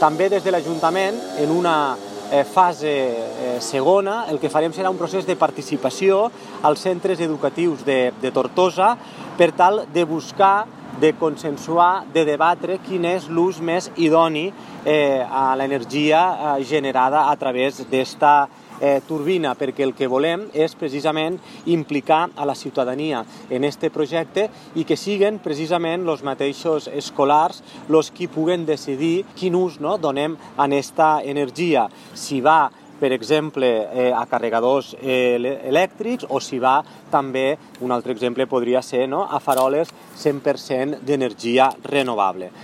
També des de l'Ajuntament, en una fase segona, el que farem serà un procés de participació als centres educatius de Tortosa per tal de buscar, de consensuar, de debatre quin és l'ús més idoni a l'energia generada a través d'esta turbina, perquè el que volem és precisament implicar a la ciutadania en aquest projecte i que siguin precisament els mateixos escolars els qui puguen decidir quin ús donem a aquesta energia, si va, per exemple, a carregadors elèctrics o si va també, un altre exemple podria ser, a faroles 100% d'energia renovable.